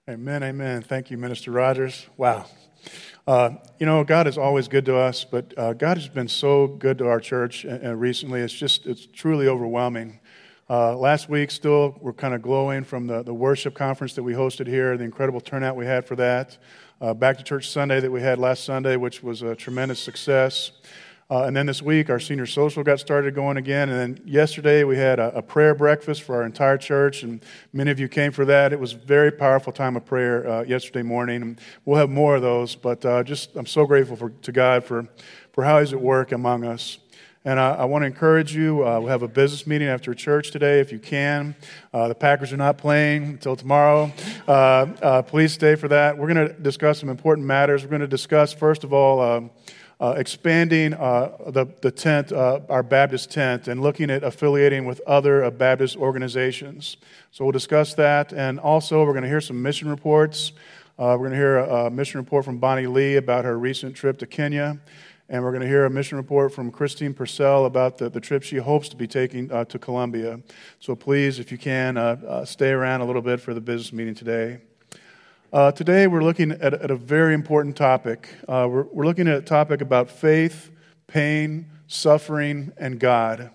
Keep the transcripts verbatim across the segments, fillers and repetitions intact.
Amen, amen. Thank you, Minister Rogers. Wow. Uh, you know, God is always good to us, but uh, God has been so good to our church uh, recently. It's just, it's truly overwhelming. Uh, last week, still, we're kind of glowing from the, the worship conference that we hosted here, the incredible turnout we had for that. Uh, Back to Church Sunday that we had last Sunday, which was a tremendous success. Uh, and then this week, our senior social got started going again. And then yesterday, we had a, a prayer breakfast for our entire church, and many of you came for that. It was a very powerful time of prayer uh, yesterday morning. And we'll have more of those, but uh, just I'm so grateful for, to God for, for how He's at work among us. And I, I want to encourage you, uh, we'll have a business meeting after church today if you can. Uh, the Packers are not playing until tomorrow. Uh, uh, please stay for that. We're going to discuss some important matters. We're going to discuss, first of all, um, Uh, expanding uh, the, the tent, uh, our Baptist tent, and looking at affiliating with other uh, Baptist organizations. So we'll discuss that, and also we're going to hear some mission reports. Uh, we're going to hear a, a mission report from Bonnie Lee about her recent trip to Kenya, and we're going to hear a mission report from Christine Purcell about the, the trip she hopes to be taking uh, to Colombia. So please, if you can, uh, uh, stay around a little bit for the business meeting today. Uh, today we're looking at, at a very important topic. Uh, we're, we're looking at a topic about faith, pain, suffering, and God.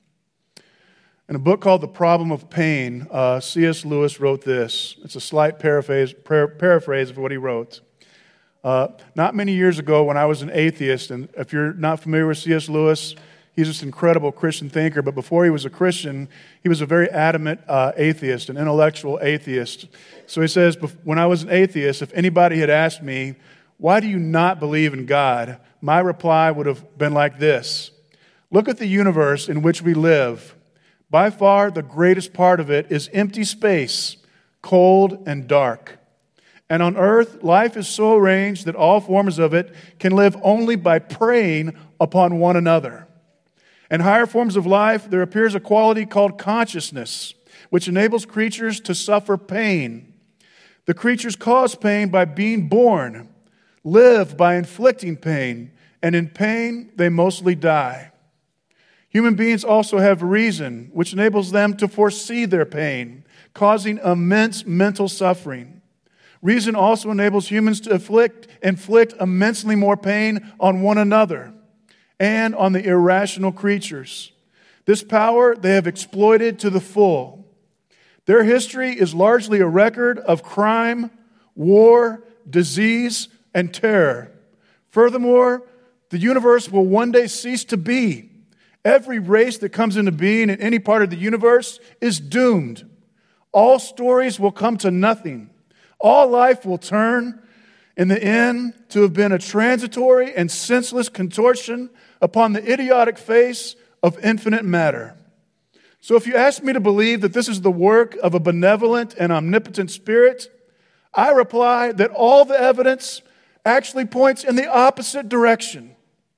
In a book called The Problem of Pain, uh, C S Lewis wrote this. It's a slight paraphrase, par- paraphrase of what he wrote. Uh, not many years ago when I was an atheist, and if you're not familiar with C S Lewis, he's this incredible Christian thinker, but before he was a Christian, he was a very adamant uh, atheist, an intellectual atheist. So he says, when I was an atheist, if anybody had asked me, why do you not believe in God? My reply would have been like this. Look at the universe in which we live. By far, the greatest part of it is empty space, cold and dark. And on earth, life is so arranged that all forms of it can live only by preying upon one another. In higher forms of life, there appears a quality called consciousness, which enables creatures to suffer pain. The creatures cause pain by being born, live by inflicting pain, and in pain, they mostly die. Human beings also have reason, which enables them to foresee their pain, causing immense mental suffering. Reason also enables humans to inflict, inflict immensely more pain on one another and on the irrational creatures. This power they have exploited to the full. Their history is largely a record of crime, war, disease, and terror. Furthermore, the universe will one day cease to be. Every race that comes into being in any part of the universe is doomed. All stories will come to nothing. All life will turn, in the end, to have been a transitory and senseless contortion upon the idiotic face of infinite matter. So if you ask me to believe that this is the work of a benevolent and omnipotent spirit, I reply that all the evidence actually points in the opposite direction.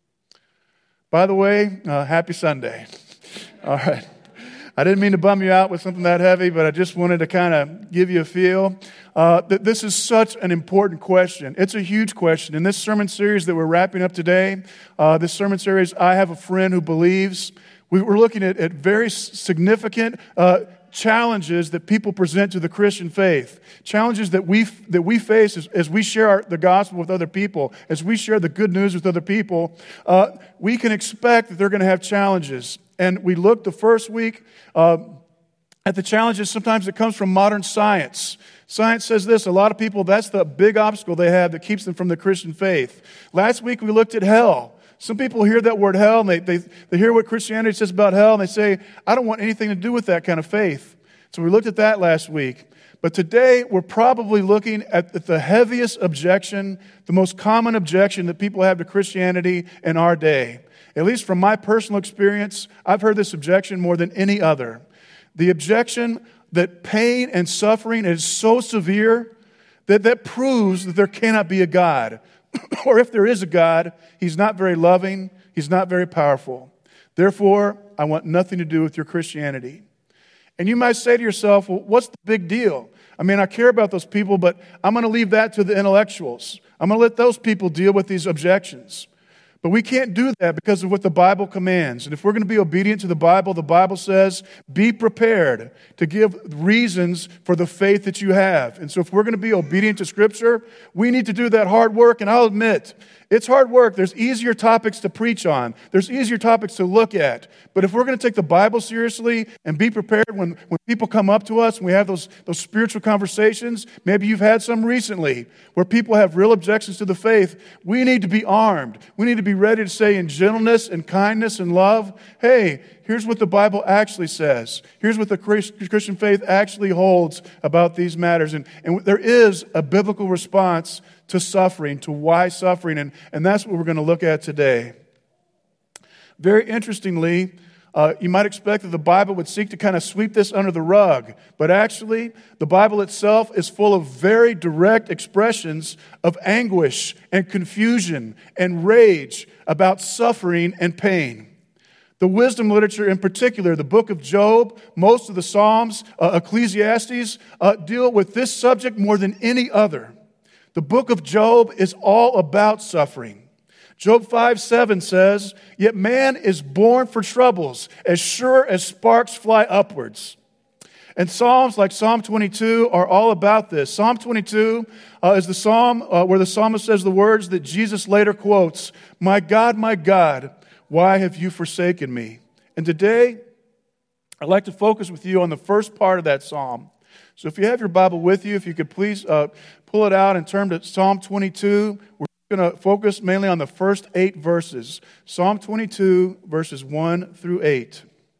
By the way, uh, happy Sunday. All right. I didn't mean to bum you out with something that heavy, but I just wanted to kind of give you a feel. Uh, that this is such an important question. It's a huge question. In this sermon series that we're wrapping up today, uh, this sermon series, I Have a Friend Who Believes, we were looking at, at very significant uh, challenges that people present to the Christian faith. Challenges that we that we face as, as we share our, the gospel with other people, as we share the good news with other people. Uh, we can expect that they're going to have challenges. And we looked the first week uh, at the challenges sometimes that comes from modern science. Science says this, a lot of people, that's the big obstacle they have that keeps them from the Christian faith. Last week we looked at hell. Some people hear that word hell, and they, they, they hear what Christianity says about hell, and they say, I don't want anything to do with that kind of faith. So we looked at that last week. But today, we're probably looking at the heaviest objection, the most common objection that people have to Christianity in our day. At least from my personal experience, I've heard this objection more than any other. The objection that pain and suffering is so severe that that proves that there cannot be a God. Or if there is a God, He's not very loving, He's not very powerful. Therefore, I want nothing to do with your Christianity. And you might say to yourself, well, what's the big deal? I mean, I care about those people, but I'm going to leave that to the intellectuals. I'm going to let those people deal with these objections. But we can't do that because of what the Bible commands. And if we're going to be obedient to the Bible, the Bible says, be prepared to give reasons for the faith that you have. And so if we're going to be obedient to Scripture, we need to do that hard work. And I'll admit, it's hard work. There's easier topics to preach on. There's easier topics to look at. But if we're going to take the Bible seriously and be prepared when, when people come up to us and we have those, those spiritual conversations, maybe you've had some recently, where people have real objections to the faith, we need to be armed. We need to be ready to say in gentleness and kindness and love, hey, here's what the Bible actually says. Here's what the Christian faith actually holds about these matters. And, and there is a biblical response to suffering, to why suffering, and, and that's what we're going to look at today. Very interestingly, uh, you might expect that the Bible would seek to kind of sweep this under the rug, but actually, the Bible itself is full of very direct expressions of anguish and confusion and rage about suffering and pain. The wisdom literature in particular, the book of Job, most of the Psalms, uh, Ecclesiastes, uh, deal with this subject more than any other. The book of Job is all about suffering. Job five seven says, "Yet man is born for troubles, as sure as sparks fly upwards." And Psalms like Psalm twenty-two are all about this. Psalm twenty-two uh, is the psalm uh, where the psalmist says the words that Jesus later quotes, "My God, my God, why have you forsaken me?" And today, I'd like to focus with you on the first part of that psalm. So if you have your Bible with you, if you could please uh, pull it out and turn to Psalm twenty-two. We're going to focus mainly on the first eight verses. Psalm twenty-two, verses one through eight.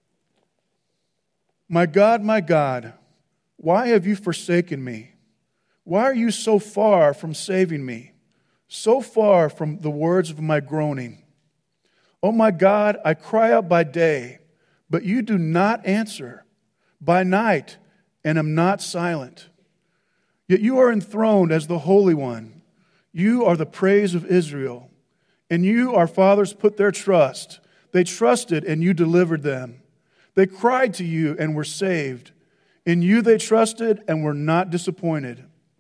"My God, my God, why have you forsaken me? Why are you so far from saving me, so far from the words of my groaning? Oh my God, I cry out by day, but you do not answer, by night, and am not silent. Yet you are enthroned as the Holy One. You are the praise of Israel. And you, our fathers, put their trust. They trusted, and you delivered them. They cried to you and were saved. In you they trusted and were not disappointed.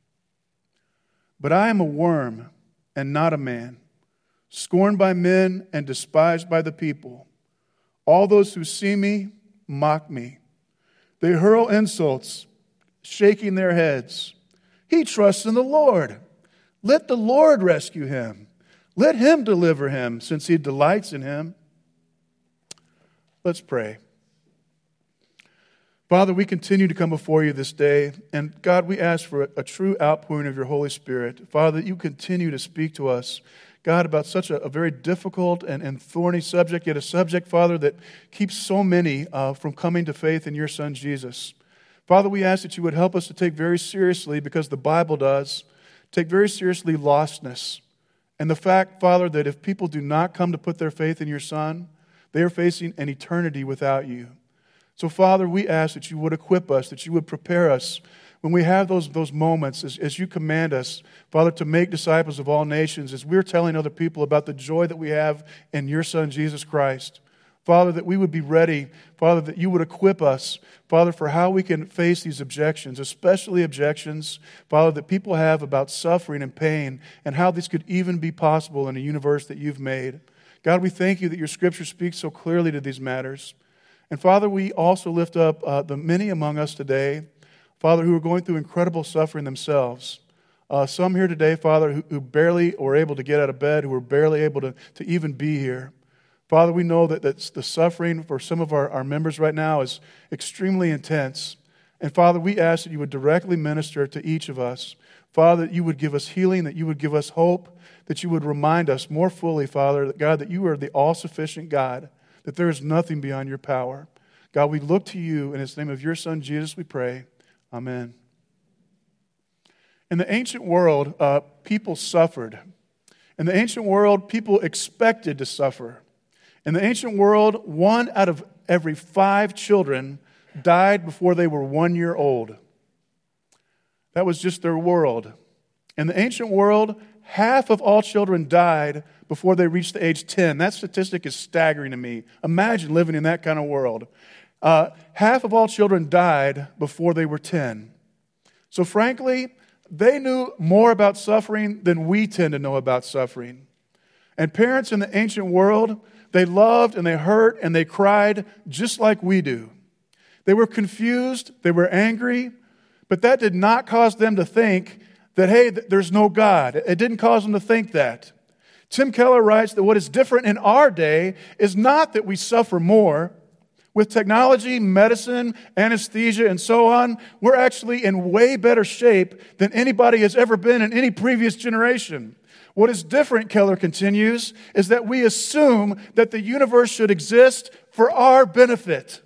But I am a worm and not a man, scorned by men and despised by the people. All those who see me mock me. They hurl insults, shaking their heads. He trusts in the Lord. Let the Lord rescue him. Let him deliver him, since he delights in him." Let's pray. Father, we continue to come before you this day, and God, we ask for a, a true outpouring of your Holy Spirit. Father, that you continue to speak to us, God, about such a, a very difficult and, and thorny subject, yet a subject, Father, that keeps so many uh, from coming to faith in your Son, Jesus. Father, we ask that you would help us to take very seriously, because the Bible does, take very seriously lostness. And the fact, Father, that if people do not come to put their faith in your Son, they are facing an eternity without you. So, Father, we ask that you would equip us, that you would prepare us when we have those, those moments, as, as you command us, Father, to make disciples of all nations, as we're telling other people about the joy that we have in your Son, Jesus Christ. Father, that we would be ready, Father, that you would equip us, Father, for how we can face these objections, especially objections, Father, that people have about suffering and pain, and how this could even be possible in a universe that you've made. God, we thank you that your Scripture speaks so clearly to these matters. And Father, we also lift up uh, the many among us today, Father, who are going through incredible suffering themselves. Uh, some here today, Father, who, who barely were able to get out of bed, who were barely able to, to even be here. Father, we know that that's the suffering for some of our, our members right now is extremely intense. And Father, we ask that you would directly minister to each of us. Father, that you would give us healing, that you would give us hope, that you would remind us more fully, Father, that God, that you are the all-sufficient God, that there is nothing beyond your power. God, we look to you. In the name of your Son, Jesus, we pray. Amen. In the ancient world, uh, people suffered. In the ancient world, people expected to suffer. In the ancient world, one out of every five children died before they were one year old. That was just their world. In the ancient world, half of all children died before they reached the age ten. That statistic is staggering to me. Imagine living in that kind of world. Uh, half of all children died before they were ten. So frankly, they knew more about suffering than we tend to know about suffering. And parents in the ancient world, they loved and they hurt and they cried just like we do. They were confused, they were angry, but that did not cause them to think that, hey, there's no God. It didn't cause them to think that. Tim Keller writes that what is different in our day is not that we suffer more. With technology, medicine, anesthesia, and so on, we're actually in way better shape than anybody has ever been in any previous generation. What is different, Keller continues, is that we assume that the universe should exist for our benefit.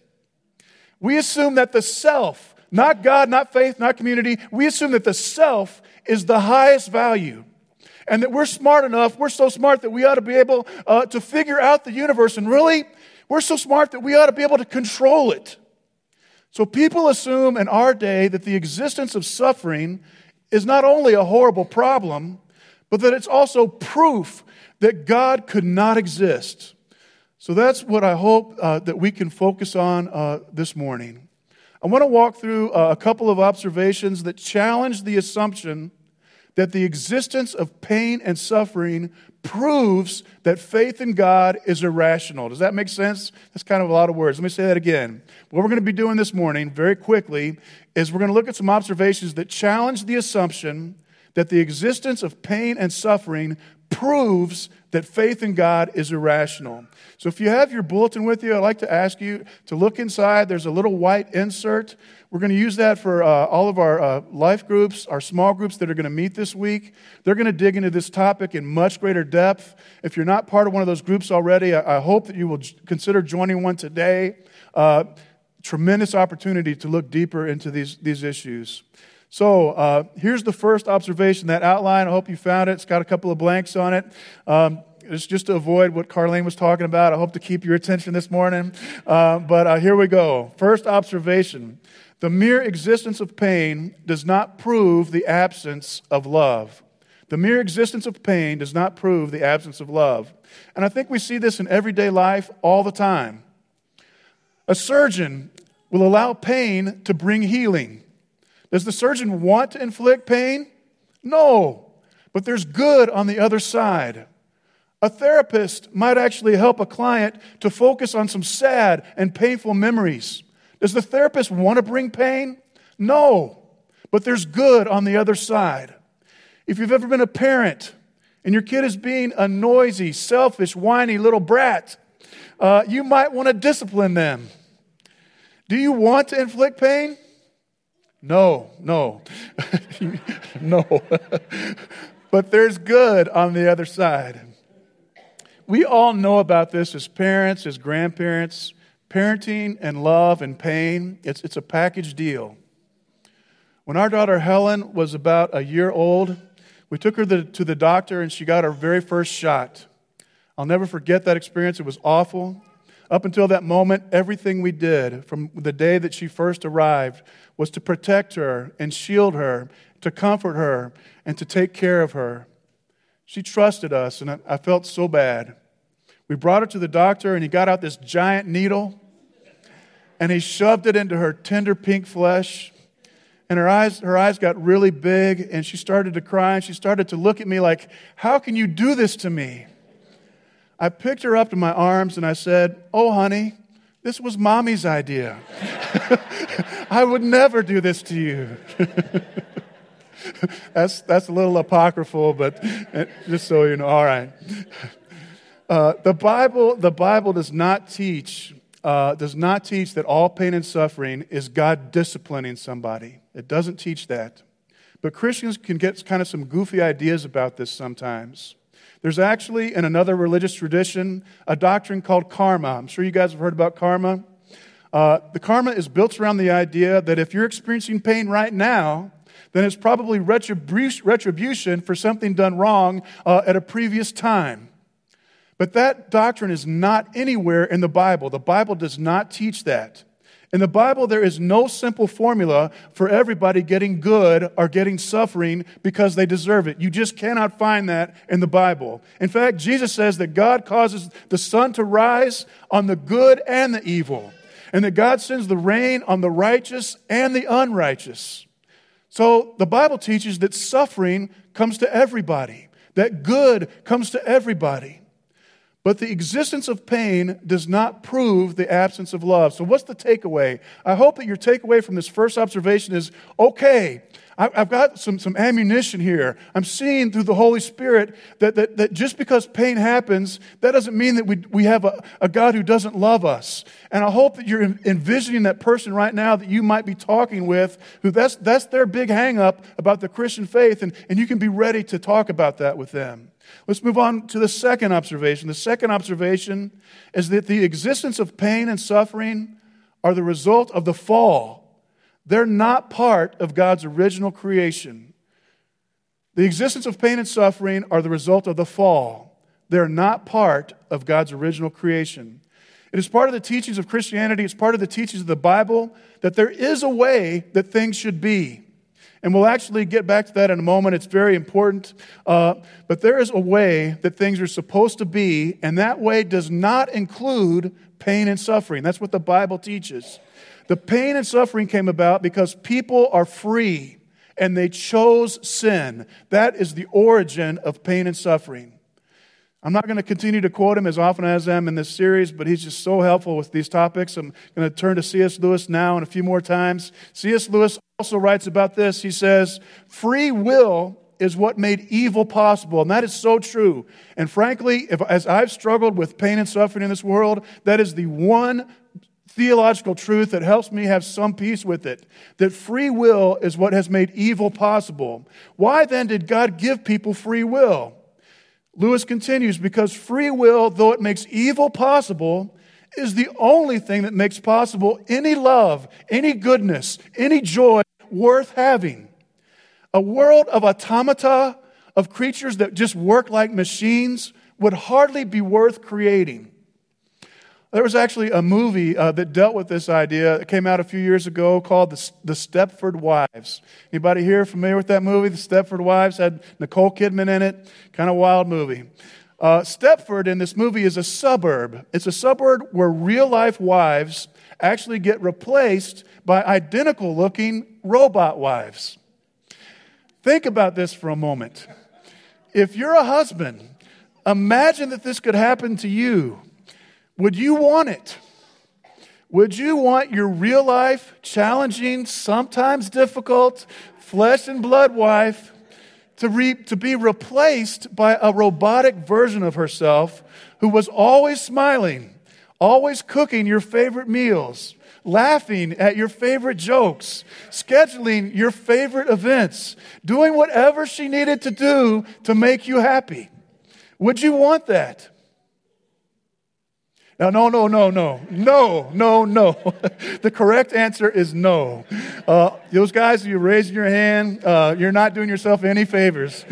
We assume that the self, not God, not faith, not community, we assume that the self is the highest value. And that we're smart enough, we're so smart that we ought to be able uh, to figure out the universe. And really, we're so smart that we ought to be able to control it. So people assume in our day that the existence of suffering is not only a horrible problem, but that it's also proof that God could not exist. So that's what I hope uh, that we can focus on uh, this morning. I want to walk through uh, a couple of observations that challenge the assumption that the existence of pain and suffering proves that faith in God is irrational. Does that make sense? That's kind of a lot of words. Let me say that again. What we're going to be doing this morning, very quickly, is we're going to look at some observations that challenge the assumption that the existence of pain and suffering proves that faith in God is irrational. So if you have your bulletin with you, I'd like to ask you to look inside. There's a little white insert. We're going to use that for uh, all of our uh, life groups, our small groups that are going to meet this week. They're going to dig into this topic in much greater depth. If you're not part of one of those groups already, I, I hope that you will j- consider joining one today. Uh, tremendous opportunity to look deeper into these, these issues. So uh, here's the first observation, that outline. I hope you found it. It's got a couple of blanks on it. Um, it's just to avoid what Carlene was talking about. I hope to keep your attention this morning. Uh, but uh, here we go. First observation. The mere existence of pain does not prove the absence of love. The mere existence of pain does not prove the absence of love. And I think we see this in everyday life all the time. A surgeon will allow pain to bring healing. Does the surgeon want to inflict pain? No, but there's good on the other side. A therapist might actually help a client to focus on some sad and painful memories. Does the therapist want to bring pain? No, but there's good on the other side. If you've ever been a parent and your kid is being a noisy, selfish, whiny little brat, uh, you might want to discipline them. Do you want to inflict pain? No, no, no. But there's good on the other side. We all know about this as parents, as grandparents. Parenting and love and pain, it's, it's a package deal. When our daughter Helen was about a year old, we took her the, to the doctor and she got her very first shot. I'll never forget that experience. It was awful. Up until that moment, everything we did from the day that she first arrived was to protect her and shield her, to comfort her, and to take care of her. She trusted us, and I, I felt so bad. We brought her to the doctor, and he got out this giant needle, and he shoved it into her tender pink flesh, and her eyes, her eyes got really big, and she started to cry, and she started to look at me like, how can you do this to me? I picked her up to my arms, and I said, oh, honey, this was Mommy's idea. I would never do this to you. that's, that's a little apocryphal, but just so you know, all right. Uh, the Bible, the Bible does not teach, uh, does not teach that all pain and suffering is God disciplining somebody. It doesn't teach that. But Christians can get kind of some goofy ideas about this sometimes. There's actually, in another religious tradition, a doctrine called karma. I'm sure you guys have heard about karma. Uh, the karma is built around the idea that if you're experiencing pain right now, then it's probably retribu- retribution for something done wrong uh, at a previous time. But that doctrine is not anywhere in the Bible. The Bible does not teach that. In the Bible, there is no simple formula for everybody getting good or getting suffering because they deserve it. You just cannot find that in the Bible. In fact, Jesus says that God causes the sun to rise on the good and the evil, and that God sends the rain on the righteous and the unrighteous. So the Bible teaches that suffering comes to everybody, that good comes to everybody. But the existence of pain does not prove the absence of love. So what's the takeaway? I hope that your takeaway from this first observation is, okay, I've got some, some ammunition here. I'm seeing through the Holy Spirit that, that, that just because pain happens, that doesn't mean that we, we have a, a God who doesn't love us. And I hope that you're envisioning that person right now that you might be talking with, who that's, that's their big hang-up about the Christian faith, and, and you can be ready to talk about that with them. Let's move on to the second observation. The second observation is that the existence of pain and suffering are the result of the fall. They're not part of God's original creation. The existence of pain and suffering are the result of the fall. They're not part of God's original creation. It is part of the teachings of Christianity, it's part of the teachings of the Bible, that there is a way that things should be. And we'll actually get back to that in a moment. It's very important. Uh, but there is a way that things are supposed to be, and that way does not include pain and suffering. That's what the Bible teaches. The pain and suffering came about because people are free and they chose sin. That is the origin of pain and suffering. I'm not going to continue to quote him as often as I am in this series, but he's just so helpful with these topics. I'm going to turn to C S Lewis now and a few more times. C S Lewis also writes about this. He says, free will is what made evil possible. And that is so true. And frankly, if, as I've struggled with pain and suffering in this world, that is the one theological truth that helps me have some peace with it, that free will is what has made evil possible. Why then did God give people free will? Lewis continues, because free will, though it makes evil possible, is the only thing that makes possible any love, any goodness, any joy worth having. A world of automata, of creatures that just work like machines, would hardly be worth creating. There was actually a movie uh, that dealt with this idea. It came out a few years ago called The, the Stepford Wives. Anybody here familiar with that movie? The Stepford Wives had Nicole Kidman in it. Kind of wild movie. Uh, Stepford in this movie is a suburb. It's a suburb where real-life wives actually get replaced by identical-looking robot wives. Think about this for a moment. If you're a husband, imagine that this could happen to you. Would you want it? Would you want your real life, challenging, sometimes difficult, flesh and blood wife to, re- to be replaced by a robotic version of herself who was always smiling, always cooking your favorite meals, laughing at your favorite jokes, scheduling your favorite events, doing whatever she needed to do to make you happy? Would you want that? No, no, no, no, no, no, no, no. The correct answer is no. Uh, those guys, you're raising your hand, uh, you're not doing yourself any favors.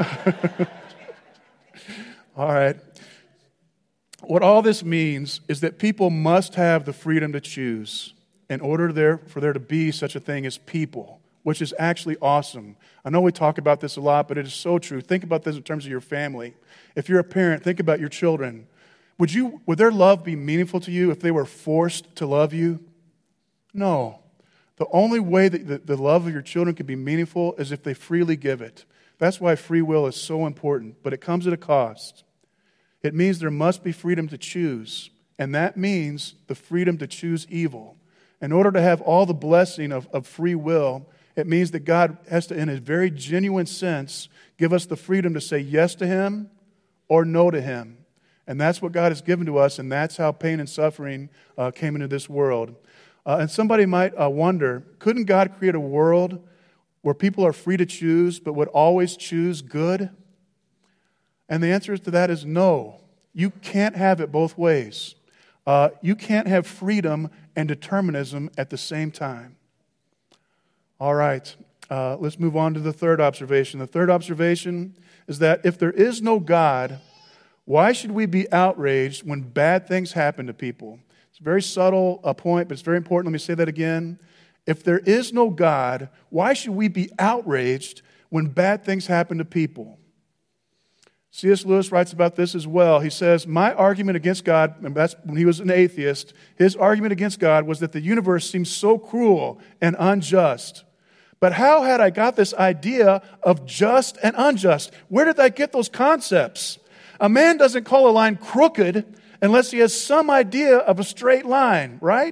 All right. What all this means is that people must have the freedom to choose in order there, for there to be such a thing as people, which is actually awesome. I know we talk about this a lot, but it is so true. Think about this in terms of your family. If you're a parent, think about your children. Would you, would their love be meaningful to you if they were forced to love you? No. The only way that the, the love of your children can be meaningful is if they freely give it. That's why free will is so important, but it comes at a cost. It means there must be freedom to choose, and that means the freedom to choose evil. In order to have all the blessing of, of free will, it means that God has to, in a very genuine sense, give us the freedom to say yes to Him or no to Him. And that's what God has given to us, and that's how pain and suffering uh, came into this world. Uh, and somebody might uh, wonder, couldn't God create a world where people are free to choose, but would always choose good? And the answer to that is no. You can't have it both ways. Uh, you can't have freedom and determinism at the same time. All right, uh, let's move on to the third observation. The third observation is that if there is no God, why should we be outraged when bad things happen to people? It's a very subtle uh, point, but it's very important. Let me say that again. If there is no God, why should we be outraged when bad things happen to people? C S Lewis writes about this as well. He says, my argument against God, and that's when he was an atheist, his argument against God was that the universe seems so cruel and unjust. But how had I got this idea of just and unjust? Where did I get those concepts? A man doesn't call a line crooked unless he has some idea of a straight line, right?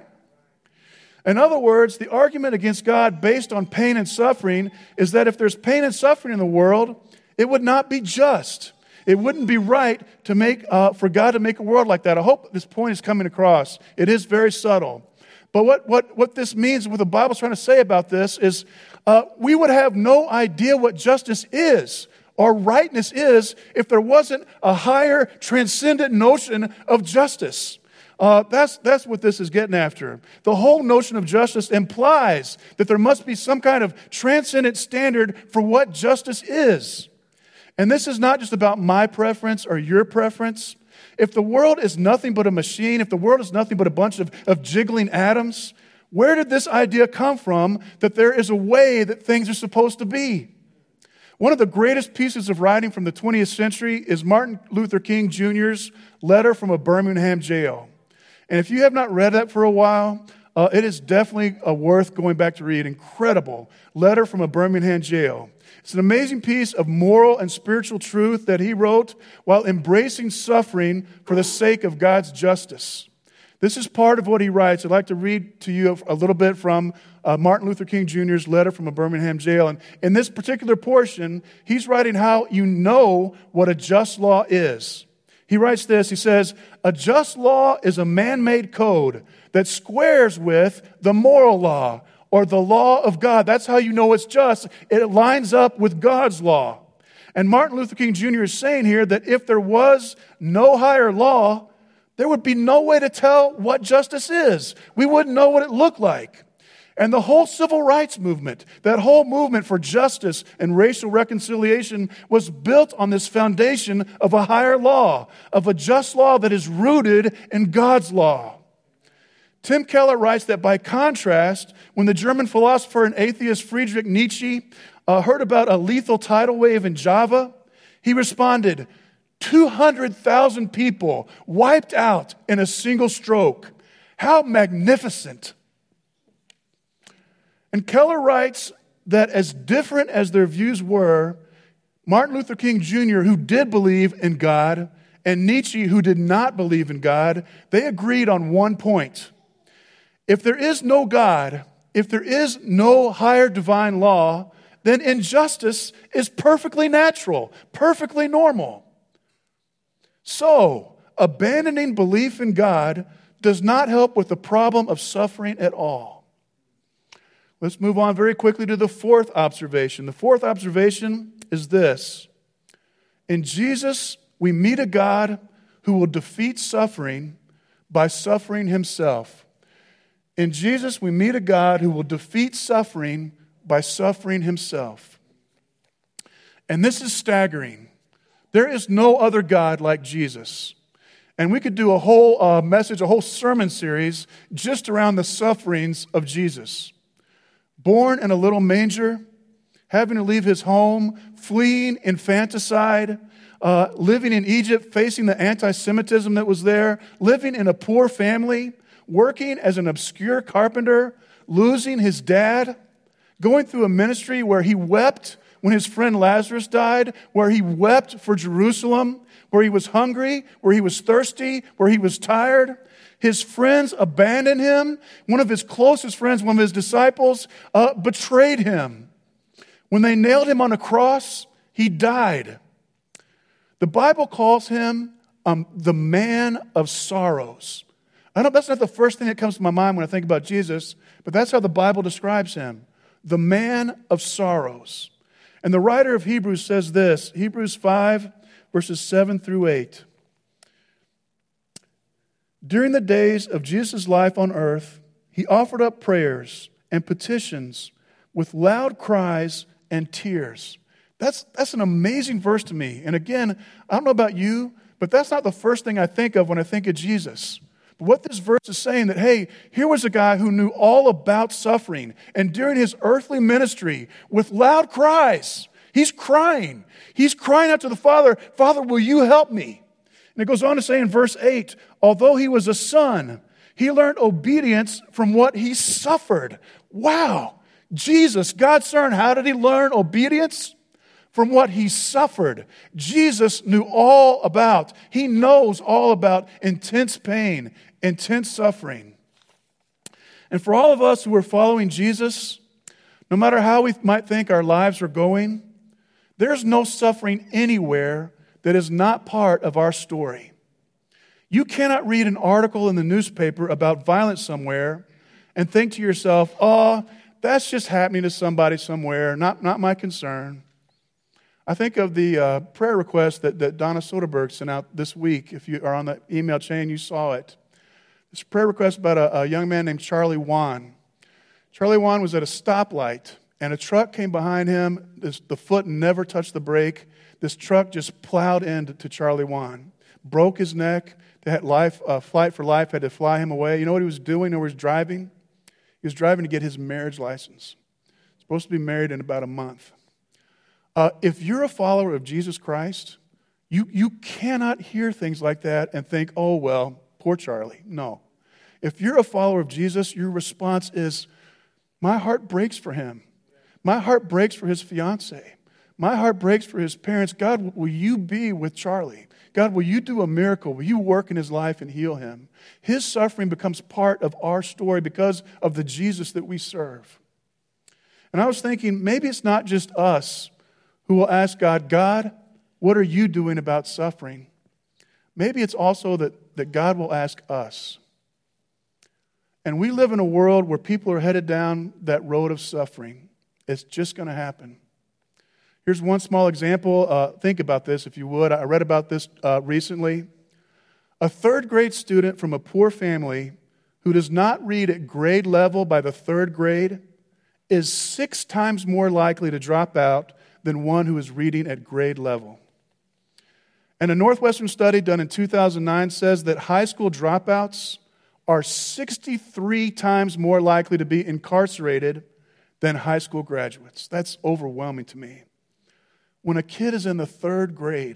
In other words, the argument against God based on pain and suffering is that if there's pain and suffering in the world, it would not be just. It wouldn't be right to make uh, for God to make a world like that. I hope this point is coming across. It is very subtle. But what, what, what this means, what the Bible's trying to say about this is uh, we would have no idea what justice is or rightness is if there wasn't a higher transcendent notion of justice. Uh, that's, that's what this is getting after. The whole notion of justice implies that there must be some kind of transcendent standard for what justice is. And this is not just about my preference or your preference. If the world is nothing but a machine, if the world is nothing but a bunch of, of jiggling atoms, where did this idea come from that there is a way that things are supposed to be? One of the greatest pieces of writing from the twentieth century is Martin Luther King Junior's letter from a Birmingham jail. And if you have not read that for a while, uh, it is definitely uh, worth going back to read. Incredible letter from a Birmingham jail. It's an amazing piece of moral and spiritual truth that he wrote while embracing suffering for the sake of God's justice. This is part of what he writes. I'd like to read to you a little bit from uh, Martin Luther King Junior's letter from a Birmingham jail. And in this particular portion, he's writing how you know what a just law is. He writes this, he says, "A just law is a man-made code that squares with the moral law or the law of God." That's how you know it's just. It lines up with God's law. And Martin Luther King Junior is saying here that if there was no higher law, there would be no way to tell what justice is. We wouldn't know what it looked like. And the whole civil rights movement, that whole movement for justice and racial reconciliation was built on this foundation of a higher law, of a just law that is rooted in God's law. Tim Keller writes that by contrast, when the German philosopher and atheist Friedrich Nietzsche uh, heard about a lethal tidal wave in Java, he responded, two hundred thousand people wiped out in a single stroke. How magnificent. And Keller writes that as different as their views were, Martin Luther King Junior, who did believe in God, and Nietzsche, who did not believe in God, they agreed on one point. If there is no God, if there is no higher divine law, then injustice is perfectly natural, perfectly normal. So, abandoning belief in God does not help with the problem of suffering at all. Let's move on very quickly to the fourth observation. The fourth observation is this. In Jesus, we meet a God who will defeat suffering by suffering himself. In Jesus, we meet a God who will defeat suffering by suffering himself. And this is staggering. There is no other God like Jesus. And we could do a whole uh, message, a whole sermon series just around the sufferings of Jesus. Born in a little manger, having to leave his home, fleeing infanticide, uh, living in Egypt, facing the anti-Semitism that was there, living in a poor family, working as an obscure carpenter, losing his dad, going through a ministry where he wept when his friend Lazarus died, where he wept for Jerusalem, where he was hungry, where he was thirsty, where he was tired. His friends abandoned him. One of his closest friends, one of his disciples, uh, betrayed him. When they nailed him on a cross, he died. The Bible calls him um, the man of sorrows. I know that's not the first thing that comes to my mind when I think about Jesus, but that's how the Bible describes him. The man of sorrows. And the writer of Hebrews says this, Hebrews five, verses seven through eight. During the days of Jesus' life on earth, he offered up prayers and petitions with loud cries and tears. That's, that's an amazing verse to me. And again, I don't know about you, but that's not the first thing I think of when I think of Jesus. But what this verse is saying that, hey, here was a guy who knew all about suffering. And during his earthly ministry, with loud cries, he's crying. He's crying out to the Father, Father, will you help me? And it goes on to say in verse eight, although he was a son, he learned obedience from what he suffered. Wow. Jesus, God's Son, how did he learn obedience? from what he suffered. Jesus knew all about, he knows all about intense pain, intense suffering. And for all of us who are following Jesus, no matter how we might think our lives are going, there's no suffering anywhere that is not part of our story. You cannot read an article in the newspaper about violence somewhere and think to yourself, oh, that's just happening to somebody somewhere, not, not my concern. I think of the uh, prayer request that, that Donna Soderberg sent out this week. If you are on the email chain, you saw it. This prayer request about a, a young man named Charlie Wan. Charlie Wan was at a stoplight, and a truck came behind him. This, the foot never touched the brake. This truck just plowed into Charlie Wan, broke his neck. They had life, uh, flight for life, had to fly him away. You know what he was doing or was driving? He was driving to get his marriage license. He's supposed to be married in about a month. Uh, if you're a follower of Jesus Christ, you, you cannot hear things like that and think, oh, well, poor Charlie. No. If you're a follower of Jesus, your response is, my heart breaks for him. My heart breaks for his fiance. My heart breaks for his parents. God, will you be with Charlie? God, will you do a miracle? Will you work in his life and heal him? His suffering becomes part of our story because of the Jesus that we serve. And I was thinking, maybe it's not just us who will ask God, God, what are you doing about suffering? Maybe it's also that, that God will ask us. And we live in a world where people are headed down that road of suffering. It's just going to happen. Here's one small example. Uh, think about this, if you would. I read about this uh, recently. A third grade student from a poor family who does not read at grade level by the third grade is six times more likely to drop out than one who is reading at grade level. And a Northwestern study done in two thousand nine says that high school dropouts are sixty-three times more likely to be incarcerated than high school graduates. That's overwhelming to me. When a kid is in the third grade,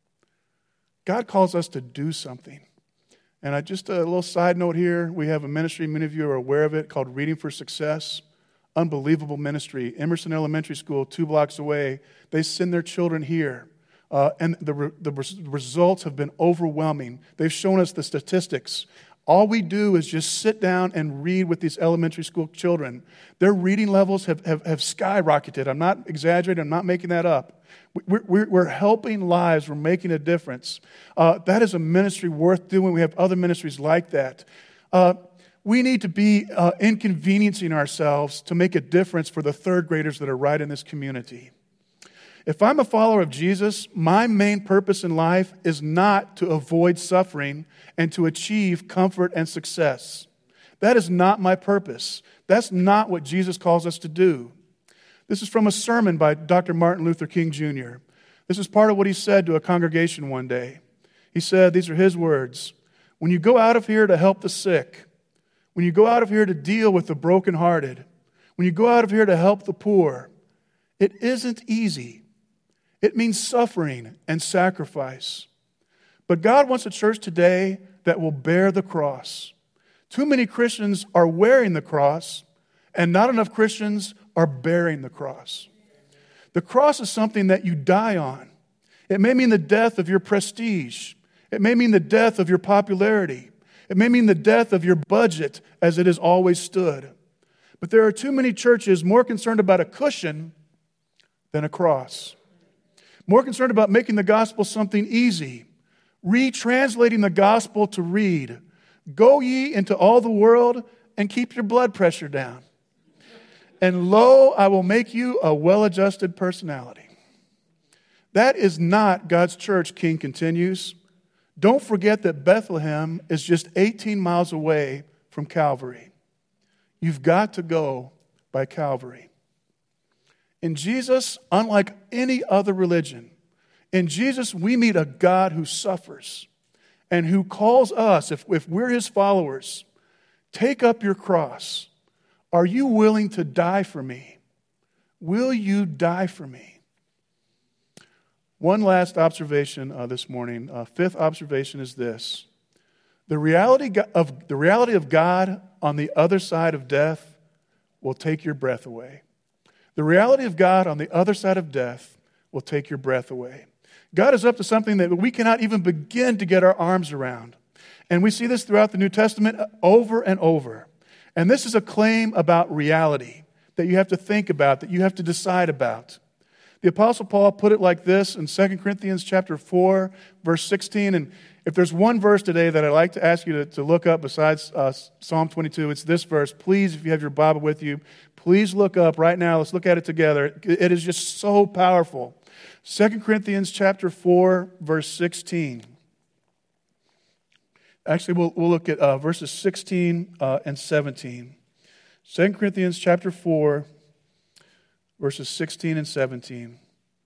God calls us to do something. And I, just a little side note here, we have a ministry, many of you are aware of it, called Reading for Success. Unbelievable ministry. Emerson Elementary School, two blocks away, they send their children here. Uh, and the, re- the res- results have been overwhelming. They've shown us the statistics. All we do is just sit down and read with these elementary school children. Their reading levels have, have, have skyrocketed. I'm not exaggerating. I'm not making that up. We're, we're, we're helping lives. We're making a difference. Uh, that is a ministry worth doing. We have other ministries like that. Uh, we need to be uh, inconveniencing ourselves to make a difference for the third graders that are right in this community. If I'm a follower of Jesus, my main purpose in life is not to avoid suffering and to achieve comfort and success. That is not my purpose. That's not what Jesus calls us to do. This is from a sermon by Doctor Martin Luther King Junior This is part of what he said to a congregation one day. He said, these are his words, when you go out of here to help the sick, when you go out of here to deal with the brokenhearted, when you go out of here to help the poor, it isn't easy. It means suffering and sacrifice. But God wants a church today that will bear the cross. Too many Christians are wearing the cross, and not enough Christians are bearing the cross. The cross is something that you die on. It may mean the death of your prestige. It may mean the death of your popularity. It may mean the death of your budget as it has always stood. But there are too many churches more concerned about a cushion than a cross. More concerned about making the gospel something easy, retranslating the gospel to read. Go ye into all the world and keep your blood pressure down. And lo, I will make you a well-adjusted personality. That is not God's church, King continues. Don't forget that Bethlehem is just eighteen miles away from Calvary. You've got to go by Calvary. In Jesus, unlike any other religion, in Jesus we meet a God who suffers and who calls us, if, if we're his followers, take up your cross. Are you willing to die for me? Will you die for me? One last observation uh, this morning. Uh, fifth observation is this. The reality of, the reality of God on the other side of death will take your breath away. The reality of God on the other side of death will take your breath away. God is up to something that we cannot even begin to get our arms around. And we see this throughout the New Testament over and over. And this is a claim about reality that you have to think about, that you have to decide about. The Apostle Paul put it like this in Second Corinthians chapter four, verse sixteen. And if there's one verse today that I'd like to ask you to, to look up besides uh, Psalm twenty-two, it's this verse. Please, if you have your Bible with you, please look up right now. Let's look at it together. It is just so powerful. Second Corinthians chapter four, verse sixteen. Actually, we'll, we'll look at uh, verses sixteen uh, and seventeen. Second Corinthians chapter four, verses sixteen and seventeen.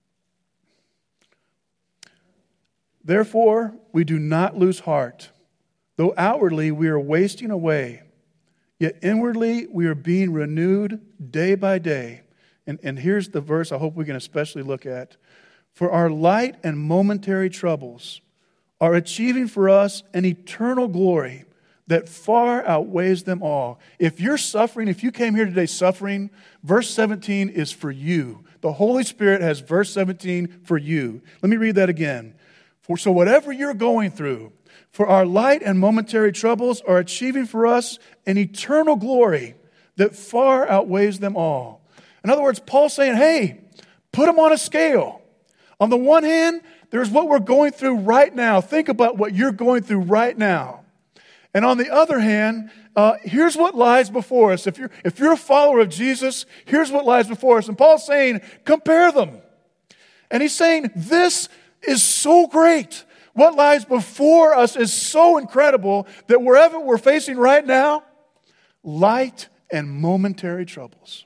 Therefore, we do not lose heart. Though outwardly we are wasting away, yet inwardly we are being renewed day by day. And, and here's the verse I hope we can especially look at. For our light and momentary troubles are achieving for us an eternal glory that far outweighs them all. If you're suffering, if you came here today suffering, verse seventeen is for you. The Holy Spirit has verse seventeen for you. Let me read that again. For so whatever you're going through, for our light and momentary troubles are achieving for us an eternal glory that far outweighs them all. In other words, Paul's saying, hey, put them on a scale. On the one hand, there's what we're going through right now. Think about what you're going through right now. And on the other hand, uh, here's what lies before us. If you're, if you're a follower of Jesus, here's what lies before us. And Paul's saying, compare them. And he's saying, this is so great. What lies before us is so incredible that wherever we're facing right now, light and momentary troubles.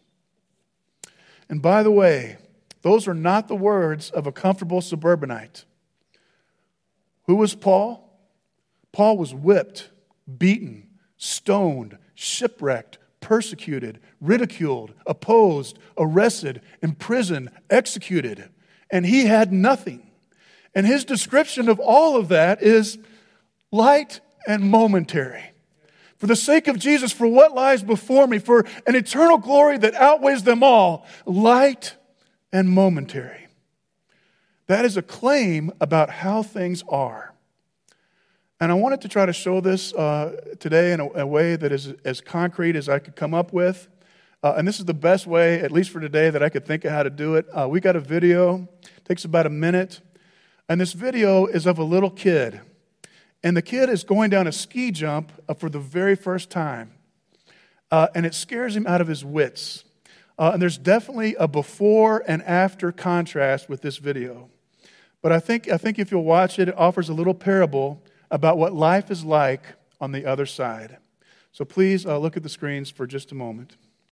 And by the way, those are not the words of a comfortable suburbanite. Who was Paul? Paul was whipped, beaten, stoned, shipwrecked, persecuted, ridiculed, opposed, arrested, imprisoned, executed. And he had nothing. And his description of all of that is light and momentary. For the sake of Jesus, for what lies before me, for an eternal glory that outweighs them all, light and momentary. That is a claim about how things are. And I wanted to try to show this uh, today in a, a way that is as concrete as I could come up with. Uh, and this is the best way, at least for today, that I could think of how to do it. Uh, we got a video. It takes about a minute. And this video is of a little kid. And the kid is going down a ski jump uh, for the very first time. Uh, and it scares him out of his wits. Uh, and there's definitely a before and after contrast with this video. But I think, I think if you'll watch it, it offers a little parable about what life is like on the other side. So please uh, look at the screens for just a moment.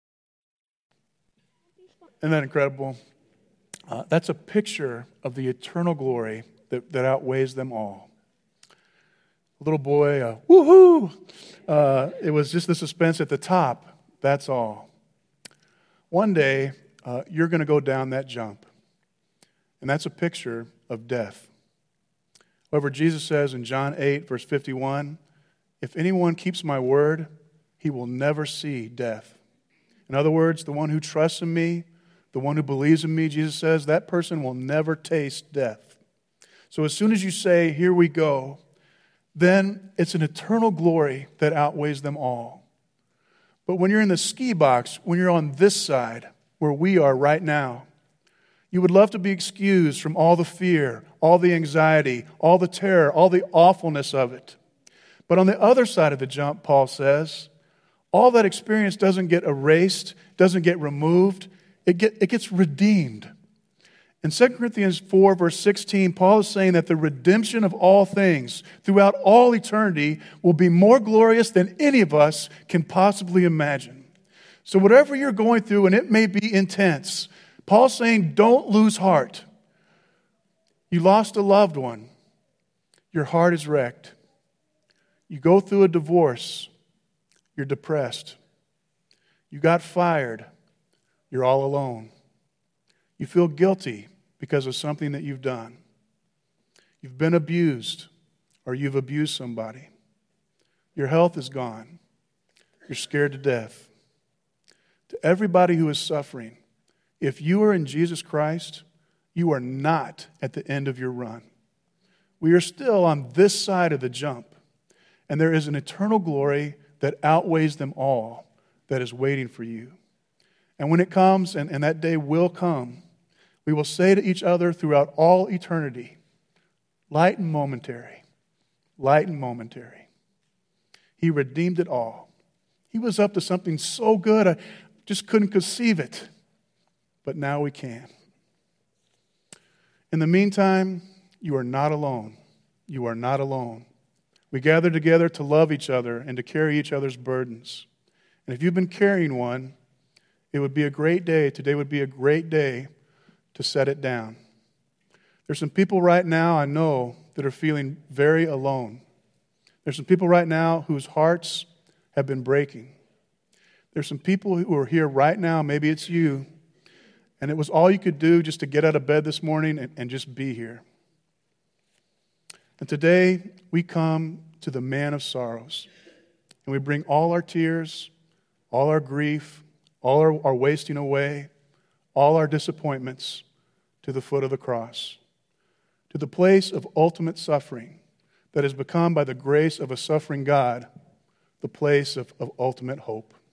Isn't that incredible? Uh, that's a picture of the eternal glory that, that outweighs them all. A little boy, uh, woohoo! Uh, it was just the suspense at the top. That's all. One day, uh, you're going to go down that jump. And that's a picture of death. However, Jesus says in John eight, verse fifty-one, if anyone keeps my word, he will never see death. In other words, the one who trusts in me, the one who believes in me, Jesus says, that person will never taste death. So as soon as you say, here we go, then it's an eternal glory that outweighs them all. But when you're in the ski box, when you're on this side, where we are right now, you would love to be excused from all the fear, all the anxiety, all the terror, all the awfulness of it. But on the other side of the jump, Paul says, all that experience doesn't get erased, doesn't get removed, it, get, it gets redeemed. In Second Corinthians four, verse sixteen, Paul is saying that the redemption of all things throughout all eternity will be more glorious than any of us can possibly imagine. So whatever you're going through, and it may be intense, Paul's saying don't lose heart. You lost a loved one. Your heart is wrecked. You go through a divorce. You're depressed. You got fired. You're all alone. You feel guilty because of something that you've done. You've been abused, or you've abused somebody. Your health is gone. You're scared to death. To everybody who is suffering, if you are in Jesus Christ, you are not at the end of your run. We are still on this side of the jump, and there is an eternal glory that outweighs them all that is waiting for you. And when it comes, and, and that day will come, we will say to each other throughout all eternity, light and momentary, light and momentary. He redeemed it all. He was up to something so good, I just couldn't conceive it. But now we can. In the meantime, you are not alone. You are not alone. We gather together to love each other and to carry each other's burdens. And if you've been carrying one, it would be a great day. Today would be a great day to set it down. There's some people right now I know that are feeling very alone. There's some people right now whose hearts have been breaking. There's some people who are here right now, maybe it's you, and it was all you could do just to get out of bed this morning and, and just be here. And today we come to the man of sorrows, and we bring all our tears, all our grief, all our, our wasting away, all our disappointments to the foot of the cross, to the place of ultimate suffering that has become, by the grace of a suffering God, the place of, of ultimate hope.